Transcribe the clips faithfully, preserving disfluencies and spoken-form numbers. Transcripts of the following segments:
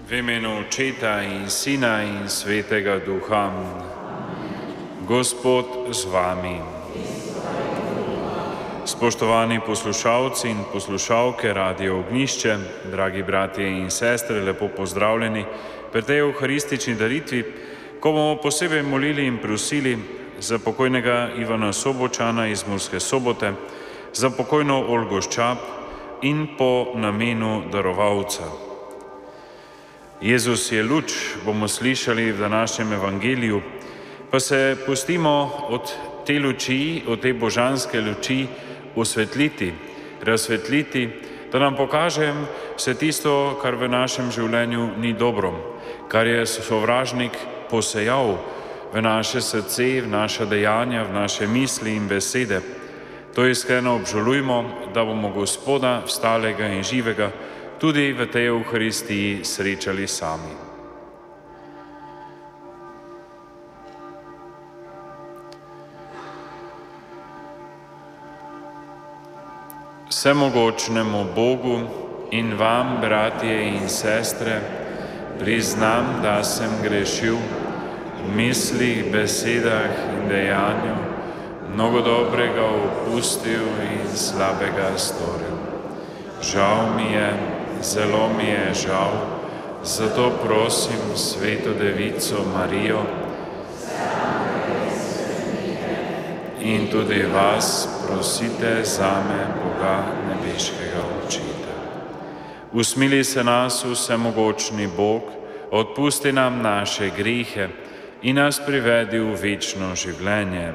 V imenu Očeta in Sina in Svetega Duha. Gospod z vami. Spoštovani poslušalci in poslušalke Radio Ognjišče, dragi bratje in sestre, lepo pozdravljeni pri tej evharistični daritvi, ko bomo posebej molili in prosili za pokojnega Ivana Sobočana iz Murske Sobote, za pokojno Olgo Ščap in po namenu darovalca. Jezus je luč, bomo slišali v današnjem evangeliju, pa se pustimo od te luči, od te božanske luči osvetliti, razsvetliti, da nam pokaže vse tisto, kar v našem življenju ni dobro, kar je sovražnik posejal v naše srce, v naša dejanja, v naše misli in besede. To iskreno obžalujmo, da bomo Gospoda, vstalega in živega, tudi v tej Evharistiji srečali sami. Vsemogočnemu Bogu in vam, bratje in sestre, priznam, da sem grešil v mislih, besedah in dejanju, mnogo dobrega opustil in slabega storil. Žal mi je, zelo mi je žal, zato prosim Sveto Devico Marijo in tudi vas prosite zame, Boga nebeškega Očeta. Usmili se nas, vsemogočni Bog, odpusti nam naše grehe in nas privedi v večno življenje.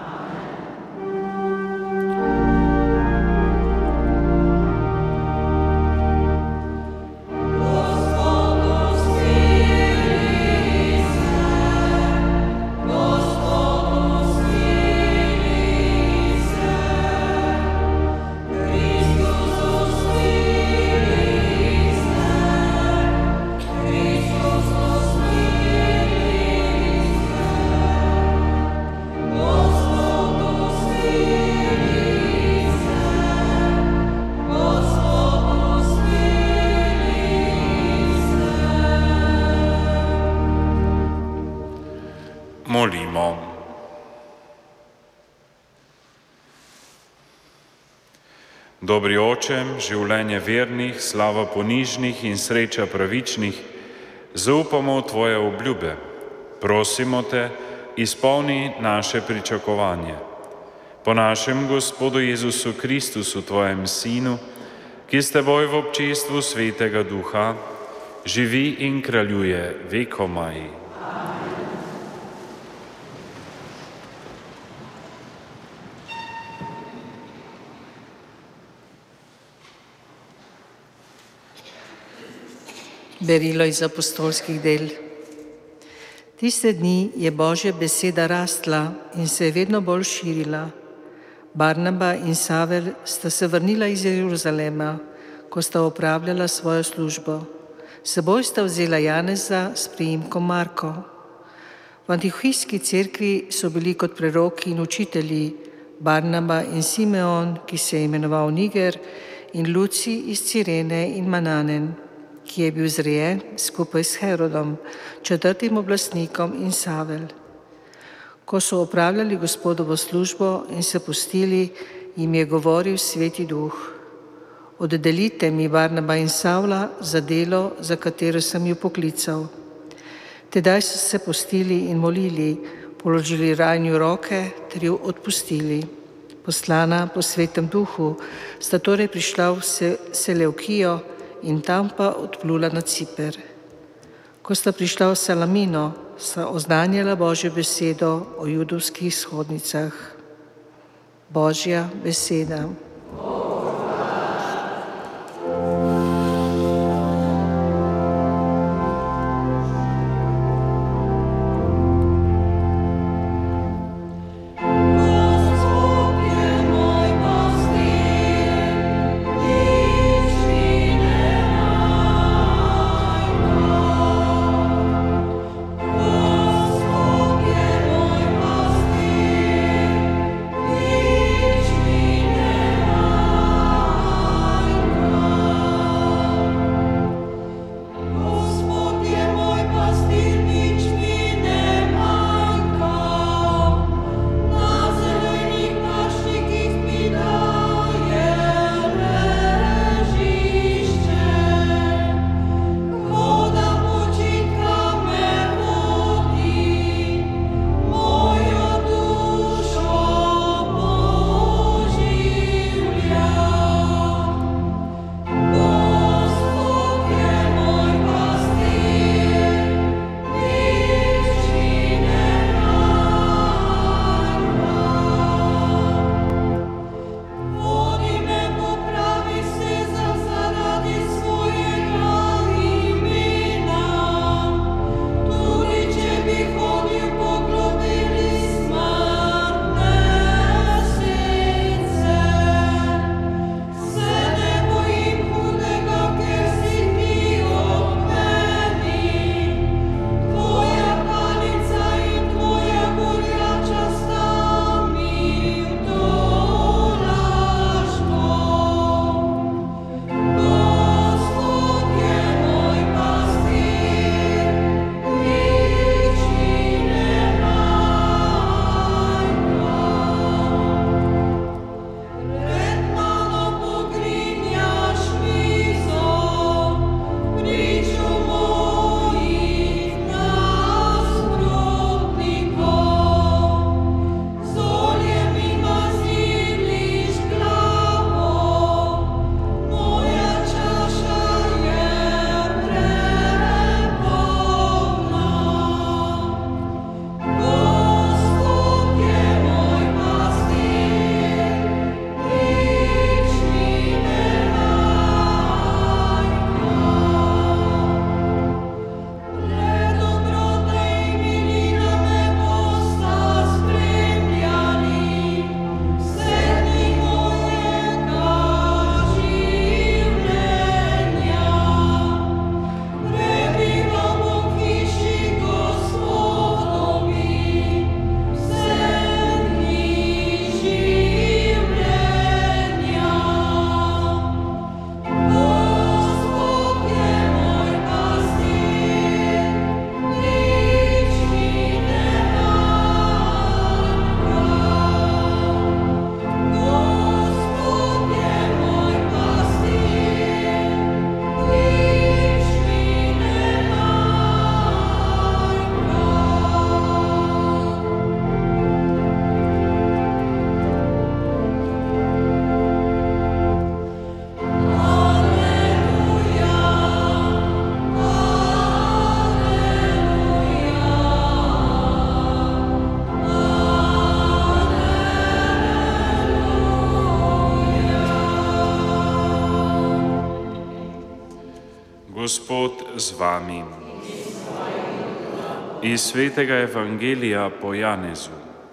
Molimo. Dobri Oče, življenje vernih, slava ponižnih in sreča pravičnih, zaupamo v Tvoje obljube. Prosimo Te, izpolni naše pričakovanje. Po našem Gospodu Jezusu Kristusu, Tvojem Sinu, ki s Teboj v občestvu Svetega Duha živi in kraljuje vekomaj. Berilo iz apostolskih del. Tiste dni je Božja beseda rastla in se je vedno bolj širila. Barnaba in Savel sta se vrnila iz Jeruzalema, ko sta opravljala svojo službo. S seboj sta vzela Janeza s priimkom Marko. V antiohijski cerkvi so bili kot preroki in učitelji Barnaba in Simeon, ki se je imenoval Niger, in Luci iz Cirene in Mananen, ki je bil zrejen skupaj s Herodom, četrtim oblastnikom, in Savel. Ko so opravljali Gospodovo službo in se pustili, jim je govoril Sveti Duh: Oddelite mi Barnaba in Savla za delo, za katero sem ju poklical. Tedaj so se pustili in molili, položili ranju roke ter ju odpustili. Poslana po Svetem Duhu sta torej prišla v Selevkijo in tam pa odplula na Ciper. Ko sta prišla v Salamino, sta oznanjala Božjo besedo o judovskih shodnicah. Božja beseda. Amen. Gospod z vami. Iz svetega evangelija po Janezu.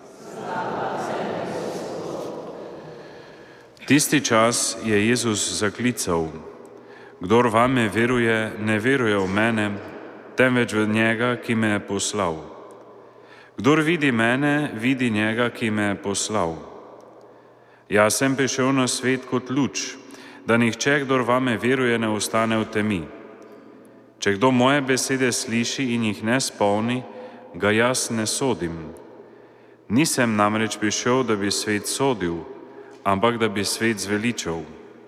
Tisti čas je Jezus zaklical: Kdor vame veruje, ne veruje v mene, temveč v njega, ki me je poslal. Kdor vidi mene, vidi njega, ki me je poslal. Jaz sem prišel na svet kot luč, da nihče, kdor vame veruje, ne ostane v temi. Če kdo moje besede sliši in jih ne spolni, ga jaz ne sodim. Nisem namreč prišel, da bi svet sodil, ampak da bi svet zveličal.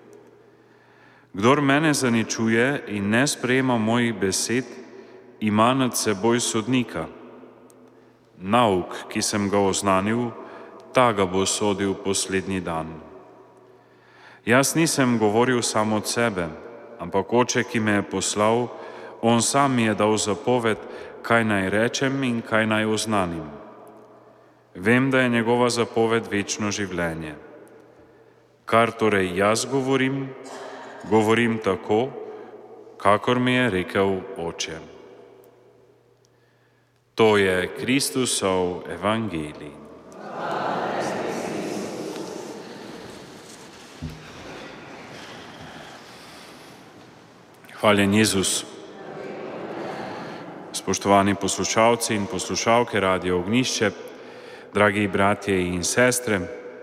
Kdor mene zaničuje in ne sprejema mojih besed, ima nad seboj sodnika. Nauk, ki sem ga oznanil, ta ga bo sodil poslednji dan. Jaz nisem govoril sam od sebe, ampak Oče, ki me je poslal, on sam mi je dal zapoved, kaj naj rečem in kaj naj oznanim. Vem, da je njegova zapoved večno življenje. Kar torej jaz govorim, govorim tako, kakor mi je rekel Oče. To je Kristusov evangelij. Hvaljen Jezus. Spoštovani poslušalci in poslušalke Radia Ognjišče, dragi bratje in sestre,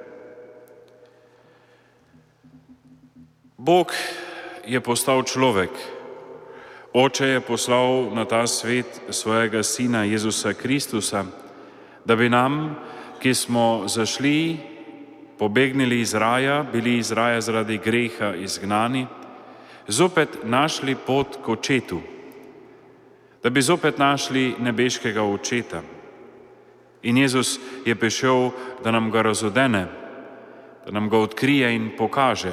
Bog je postal človek. Oče je poslal na ta svet svojega Sina Jezusa Kristusa, da bi nam, ki smo zašli, pobegnili iz raja, bili iz raja zaradi greha izgnani, zopet našli pot k Očetu, da bi zopet našli nebeškega Očeta. In Jezus je prišel, da nam ga razodene, da nam ga odkrije in pokaže.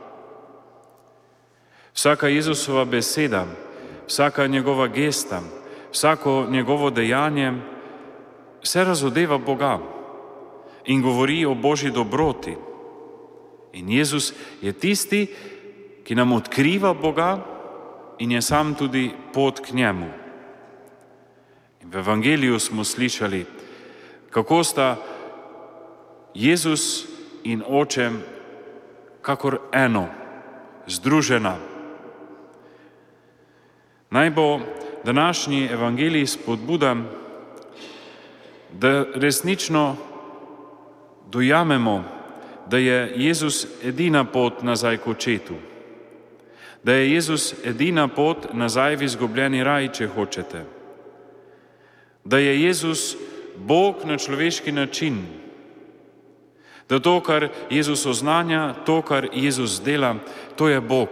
Vsaka Jezusova beseda, vsaka njegova gesta, vsako njegovo dejanje se razodeva Boga in govori o Božji dobroti. In Jezus je tisti, ki nam odkriva Boga in je sam tudi pot k njemu. In v evangeliju smo slišali, kako sta Jezus in Oče kakor eno, združena. Naj bo današnji evangelij spodbuda, da resnično dojamemo, da je Jezus edina pot nazaj k Očetu, da je Jezus edina pot nazaj v izgubljeni raj, če hočete, da je Jezus Bog na človeški način, da to, kar Jezus oznanja, to, kar Jezus dela, to je Bog.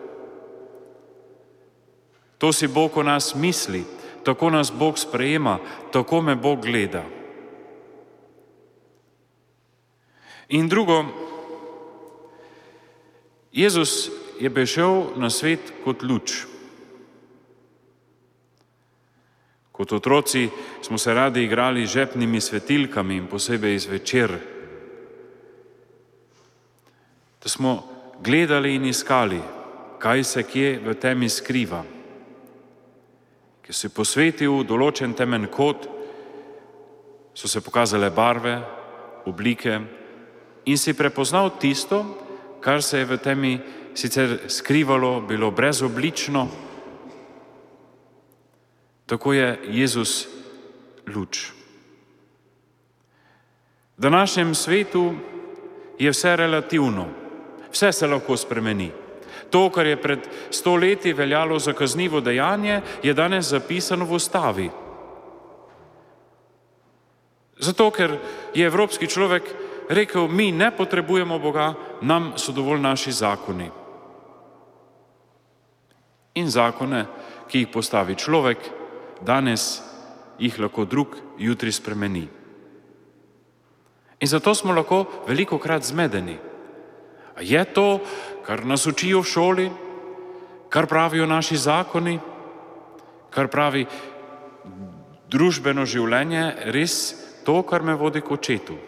To si Bog o nas misli, tako nas Bog sprejema, tako me Bog gleda. In drugo, Jezus je prišel na svet kot luč. Kot otroci smo se radi igrali z žepnimi svetilkami in posebej zvečer, da smo gledali in iskali, kaj se kje v temi skriva. Ki si posvetil določen temen kot, so se pokazale barve, oblike in si prepoznal tisto, kar se je v temi sicer skrivalo, bilo brezoblično. Tako je Jezus luč. V današnjem svetu je vse relativno, vse se lahko spremeni. To, kar je pred sto leti veljalo za kaznivo dejanje, je danes zapisano v ustavi. Zato, ker je evropski človek rekel, mi ne potrebujemo Boga, nam so dovolj naši zakoni. In zakone, ki jih postavi človek, danes jih lahko drug jutri spremeni. In zato smo lahko velikokrat zmedeni. A je to, kar nas učijo v šoli, kar pravijo naši zakoni, kar pravi družbeno življenje, res to, kar me vodi k Očetu?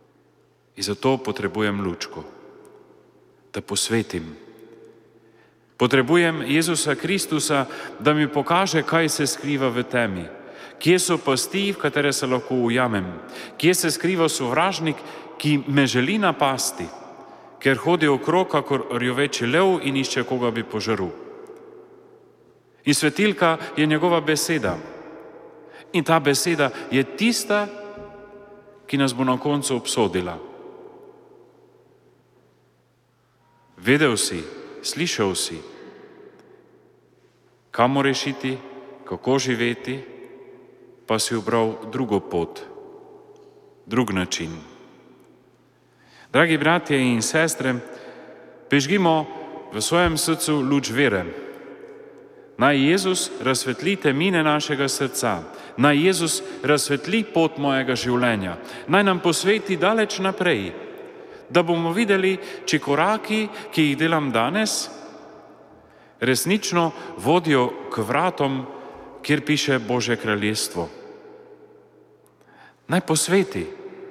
In zato potrebujem lučko, da posvetim, Potrebujem Jezusa Kristusa, da mi pokaže, kaj se skriva v temi. Kje so pasti, v katere se lahko ujamem? Kje se skriva sovražnik, ki me želi napasti, ker hodi okrog kakor rjoveči lev in išče, koga bi požaril? In svetilka je njegova beseda. In ta beseda je tista, ki nas bo na koncu obsodila. Vedel si, slišal si, kam rešiti, kako živeti, pa si ubral drugo pot, drug način. Dragi bratje in sestre, prižgimo v svojem srcu luč vere. Naj Jezus razsvetli temine našega srca, naj Jezus razsvetli pot mojega življenja, naj nam posveti daleč naprej, da bomo videli, če koraki, ki jih delam danes, resnično vodijo k vratom, kjer piše Božje kraljestvo. Naj posveti,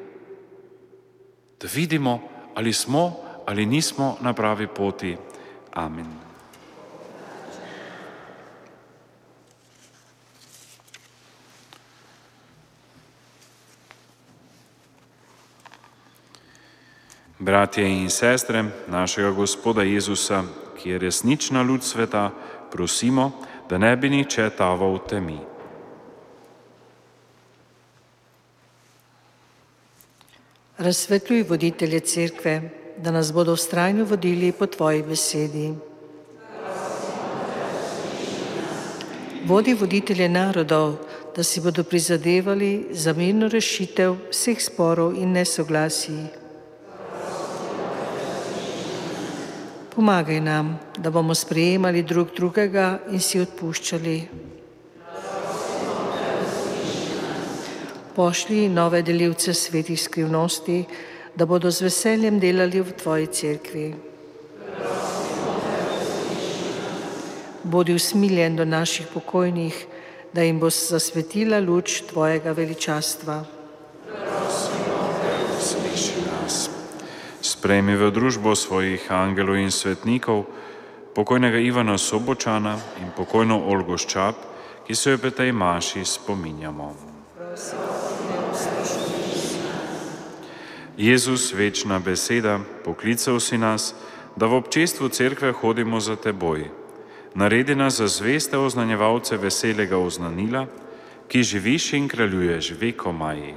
da vidimo, ali smo ali nismo na pravi poti. Amen. Bratje in sestre našega Gospoda Jezusa, ki je resnična luč sveta, prosimo, da ne bi nihče taval v temi. Razsvetljuj voditelje cerkve, da nas bodo vztrajno vodili po tvoji besedi. Vodi voditelje narodov, da si bodo prizadevali za mirno rešitev vseh sporov in nesoglasij. Pomagaj nam, da bomo sprejemali drug drugega in si odpuščali. Pošlji nove delivce svetih skrivnosti, da bodo z veseljem delali v tvoji cerkvi. Bodi usmiljen do naših pokojnih, da jim bo zasvetila luč tvojega veličastva. Sprejmi v družbo svojih angelov in svetnikov, pokojnega Ivana Sobočana in pokojno Olgo Ščap, ki se jo v tej maši spominjamo. Jezus, večna beseda, poklical si nas, da v občestvu cerkve hodimo za teboj. Naredi nas za zveste oznanjevalce veselega oznanila, ki živiš in kraljuješ vekomaj.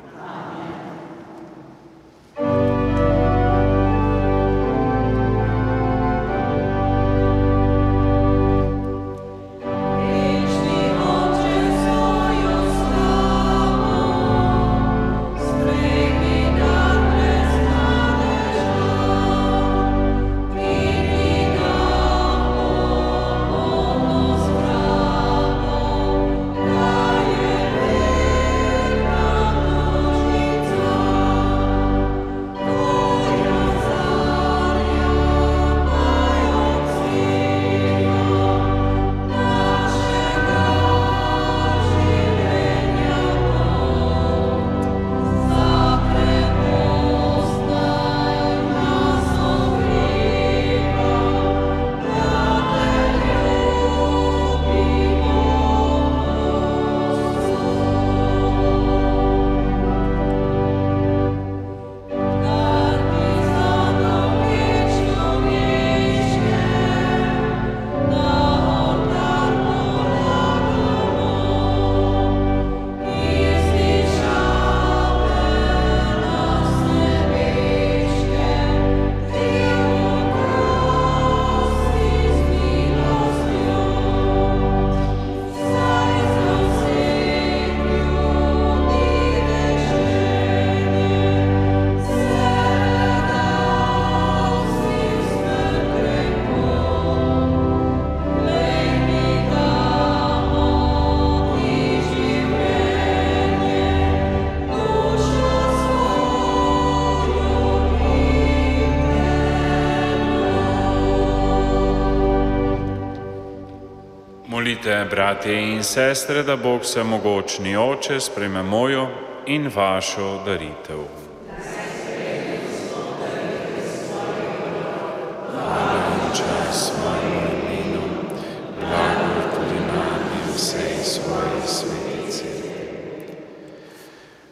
Molite, bratje in sestre, da Bog vsemogočni Oče sprejme mojo in vašo daritev. Čas, malo imeno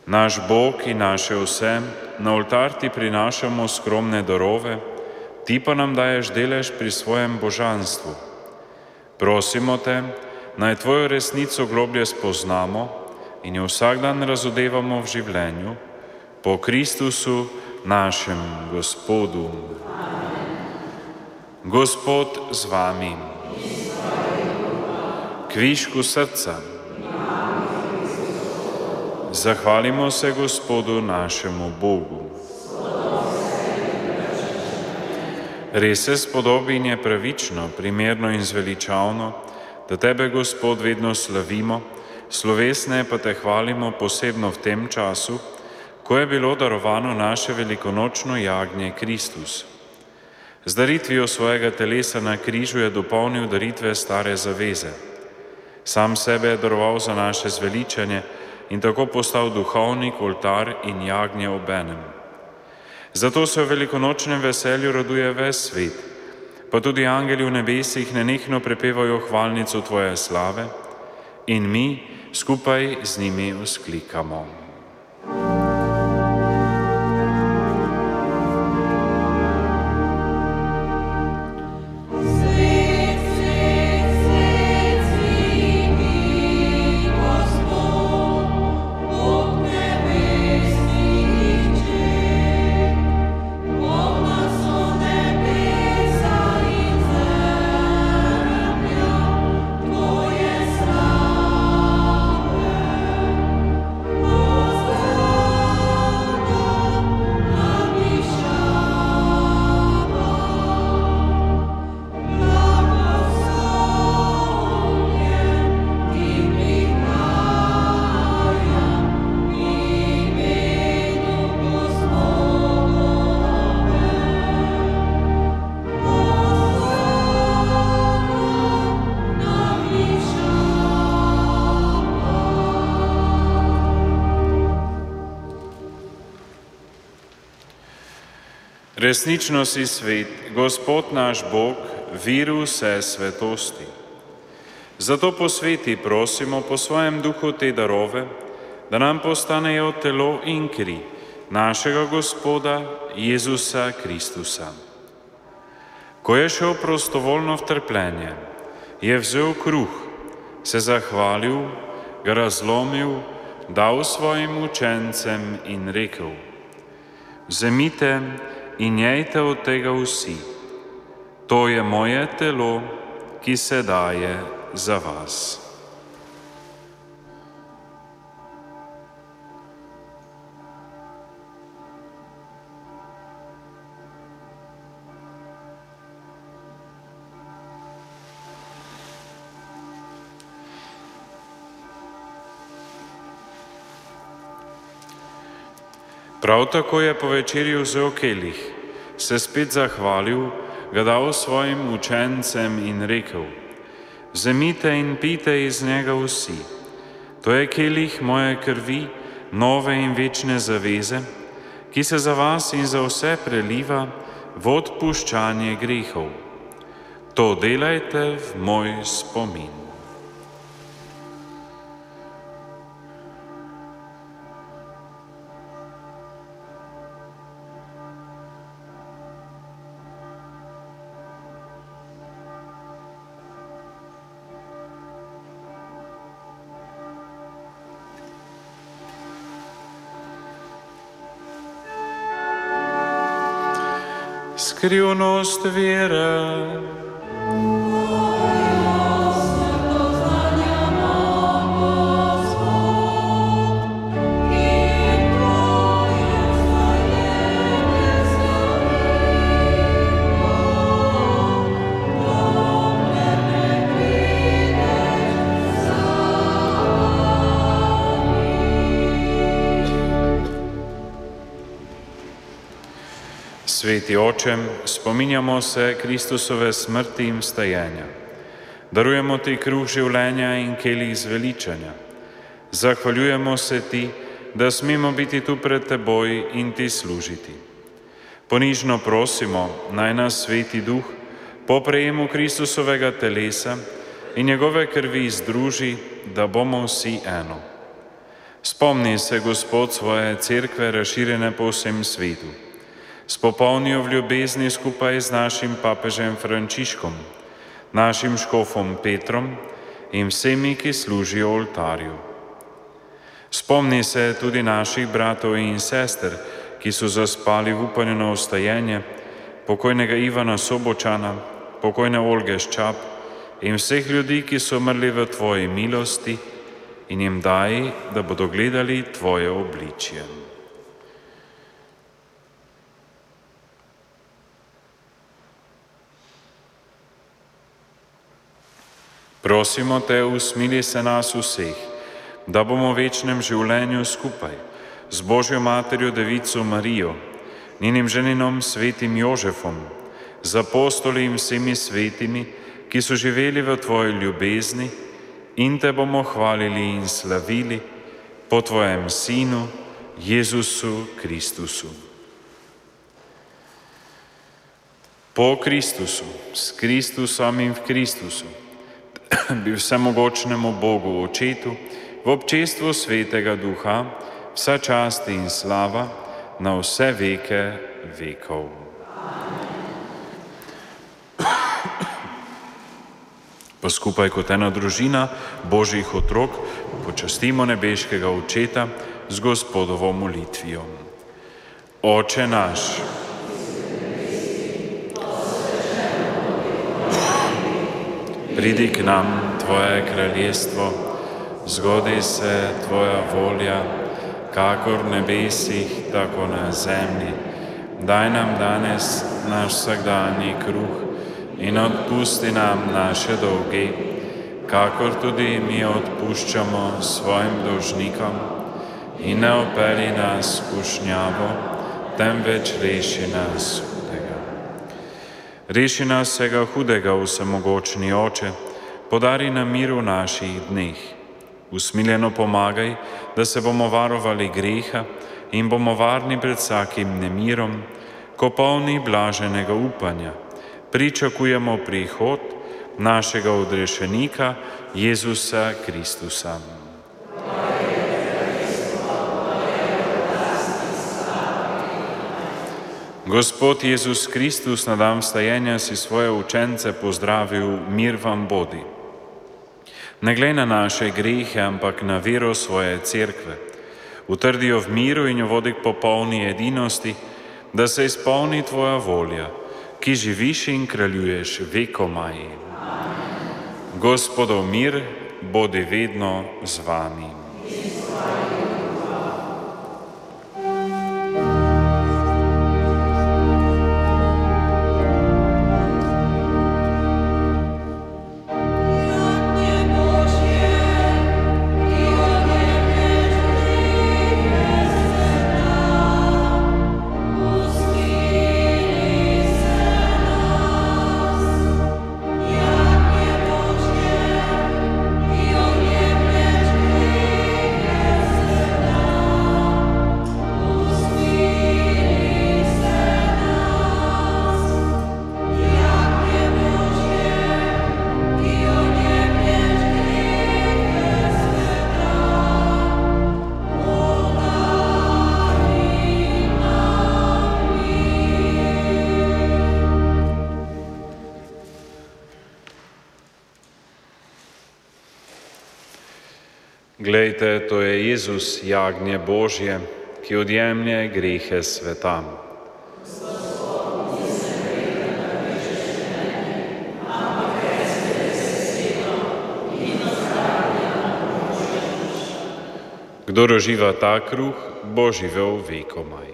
Naš Bog in naše vse, na oltar ti prinašamo skromne darove, ti pa nam daješ delež pri svojem božanstvu. Prosimo te, naj tvojo resnico globlje spoznamo in jo vsak dan razodevamo v življenju, po Kristusu, našem Gospodu. Gospod z vami. Kvišku srca. Zahvalimo se Gospodu našemu Bogu. Res se spodobi in je pravično, primerno in zveličavno, da tebe, Gospod, vedno slavimo, slovesne pa te hvalimo posebno v tem času, ko je bilo darovano naše velikonočno jagnje Kristus. Z daritvijo svojega telesa na križu je dopolnil daritve stare zaveze. Sam sebe je daroval za naše zveličanje in tako postal duhovnik, oltar in jagnje obenem. Zato se v velikonočnem veselju raduje ves svet, pa tudi angeli v nebesih nenehno prepevajo hvalnico tvoje slave in mi skupaj z njimi vzklikamo. Resnično si svet, Gospod naš Bog, vir vse svetosti. Zato posveti, prosimo, po svojem duhu te darove, da nam postanejo telo in kri našega Gospoda Jezusa Kristusa. Ko je šel prostovoljno v trpljenje, je vzel kruh, se zahvalil, ga razlomil, dal svojim učencem in rekel: Vzemite in jejte od tega vsi. To je moje telo, ki se daje za vas. Prav tako je po večerji vzel kelih, se spet zahvalil, ga dal svojim učencem in rekel: Vzemite in pijte iz njega vsi. To je kelih moje krvi, nove in večne zaveze, ki se za vas in za vse preliva v odpuščanje grehov. To delajte v moj spomin. Skrivnost vere. Sveti Oče, spominjamo se Kristusove smrti in vstajenja. Darujemo ti kruh življenja in kelih zveličanja. Zahvaljujemo se ti, da smemo biti tu pred teboj in ti služiti. Ponižno prosimo, naj nas Sveti Duh po prejemu Kristusovega telesa in njegove krvi združi, da bomo vsi eno. Spomni se, Gospod, svoje cerkve razširjene po vsem svetu. Spopolni jo v ljubezni skupaj z našim papežem Frančiškom, našim škofom Petrom in vsemi, ki služijo oltarju. Spomni se tudi naših bratov in sester, ki so zaspali v upanju na ostajenje, pokojnega Ivana Sobočana, pokojne Olge Ščap in vseh ljudi, ki so umrli v Tvoji milosti, in jim daj, da bodo gledali Tvoje obličje. Prosimo Te, usmili se nas vseh, da bomo v večnem življenju skupaj z Božjo Materjo Devico Marijo, njenim ženinom svetim Jožefom, z apostoli in vsemi svetimi, ki so živeli v Tvoji ljubezni, in Te bomo hvalili in slavili po Tvojem Sinu, Jezusu Kristusu. Po Kristusu, s Kristusom in v Kristusu, bi vsemogočnemu Bogu Očetu v občestvu Svetega Duha vsa čast in slava na vse veke vekov. Pa skupaj kot ena družina Božjih otrok počastimo nebeškega Očeta z Gospodovo molitvijo. Oče naš, pridi k nam Tvoje kraljestvo, zgodi se Tvoja volja, kakor v nebesih, tako na zemlji. Daj nam danes naš vsakdanji kruh in odpusti nam naše dolge, kakor tudi mi odpuščamo svojim dolžnikom, in ne opelji nas v skušnjavo, temveč reši nas hudega. Reši nas vsega hudega, vsemogočni Oče, podari nam mir v naših dneh. Usmiljeno pomagaj, da se bomo varovali greha in bomo varni pred vsakim nemirom, ko polni blaženega upanja pričakujemo prihod našega odrešenika Jezusa Kristusa. Gospod Jezus Kristus, na dan vstajenja si svoje učence pozdravil: mir vam bodi. Ne glej na naše grehe, ampak na vero svoje cerkve. Utrdi jo v miru in jo vodi k popolni edinosti, da se izpolni Tvoja volja, ki živiš in kraljuješ vekomaj. Gospodov mir bodi vedno z vami. Glejte, to je Jezus, jagnje Božje, ki odjemlje grehe sveta. Kdor uživa ta kruh, bo živel vekomaj.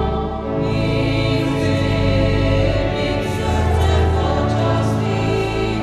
Thank you.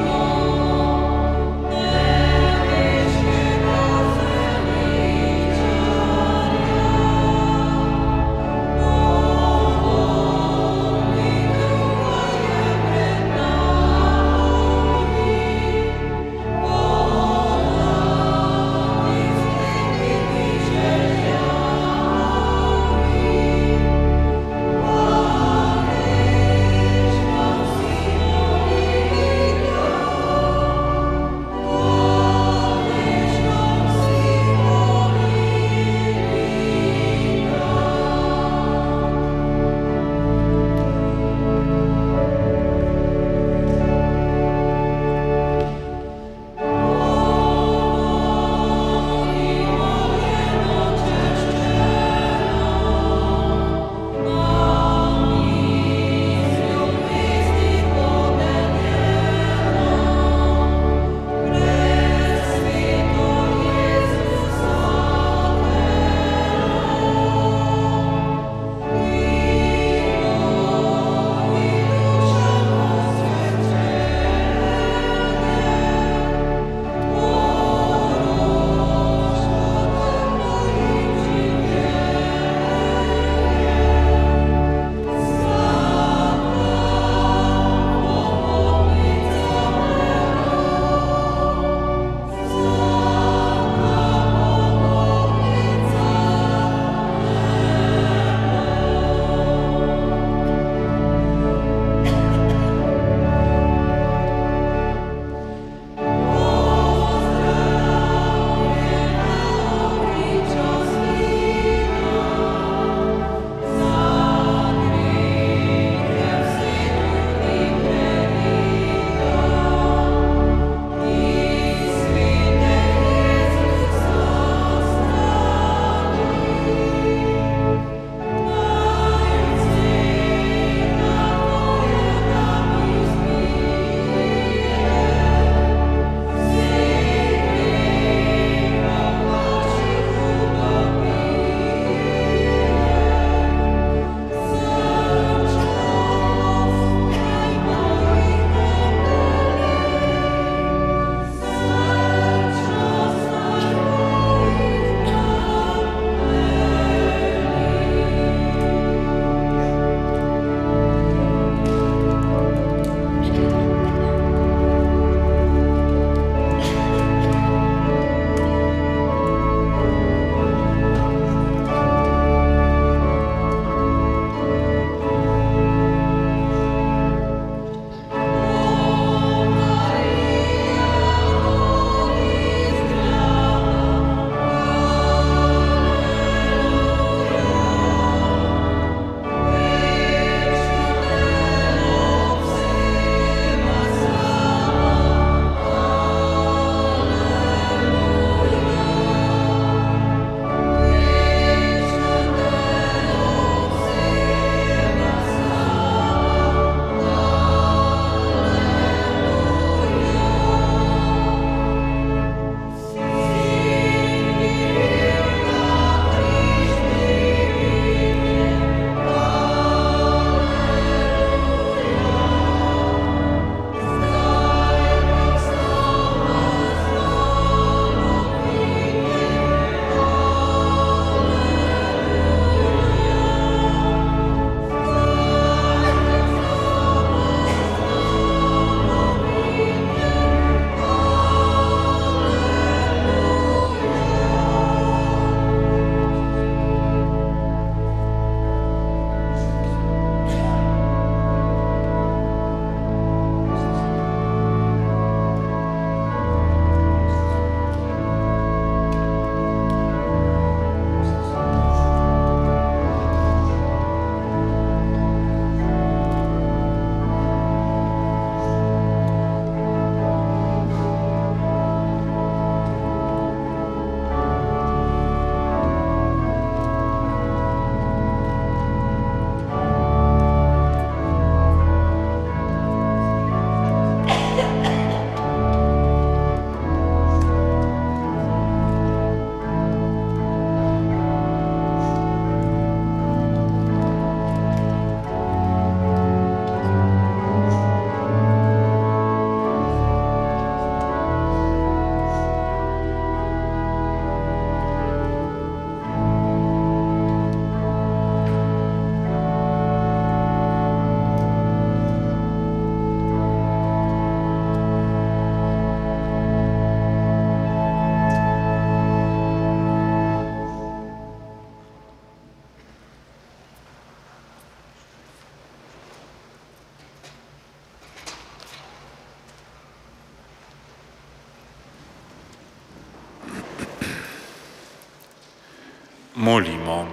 Molimo.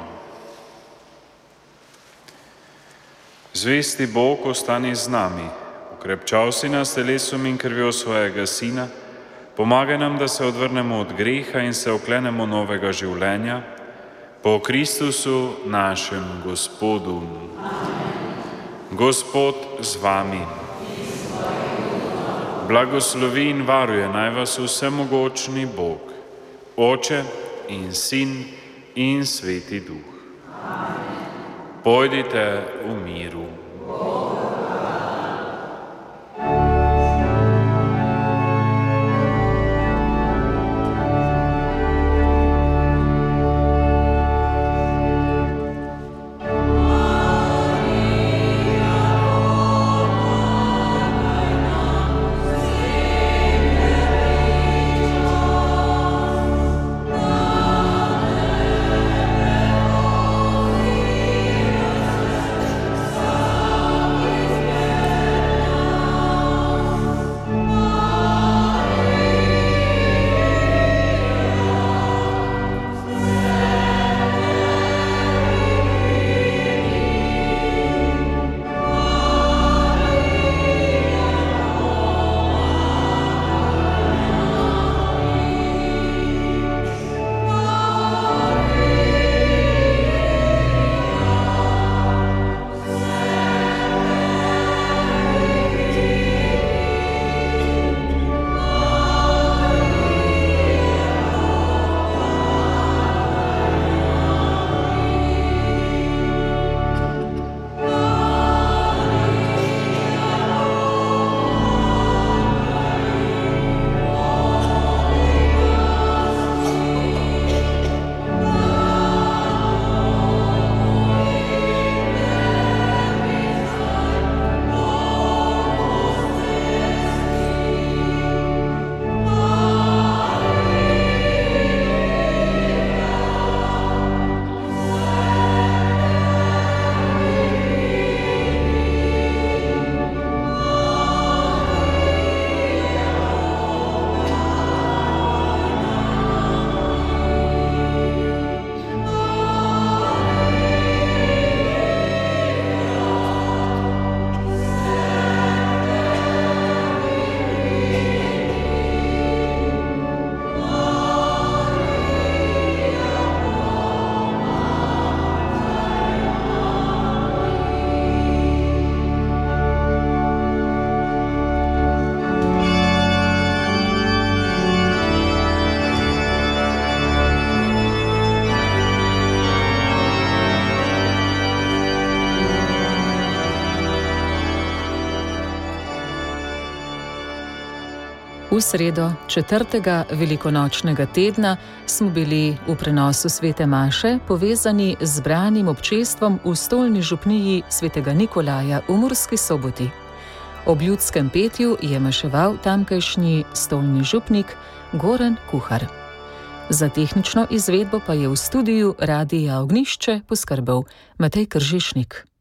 Zvesti Bog, ostani z nami, okrepčal si nas telesom in krvjo svojega Sina, pomagaj nam, da se odvrnemo od greha in se oklenemo novega življenja, po Kristusu našem Gospodu. Gospod z vami. Blagoslovi in varuje naj vas vsemogočni Bog, Oče in Sin in Sveti Duh. Pojdite v miru. V sredo četrtega velikonočnega tedna smo bili v prenosu svete maše povezani z zbranim občestvom v stolni župniji svetega Nikolaja v Murski Soboti. Ob ljudskem petju je maševal tamkajšnji stolni župnik Goran Kuhar. Za tehnično izvedbo pa je v studiu Radia Ognjišče poskrbel Matej Kržišnik.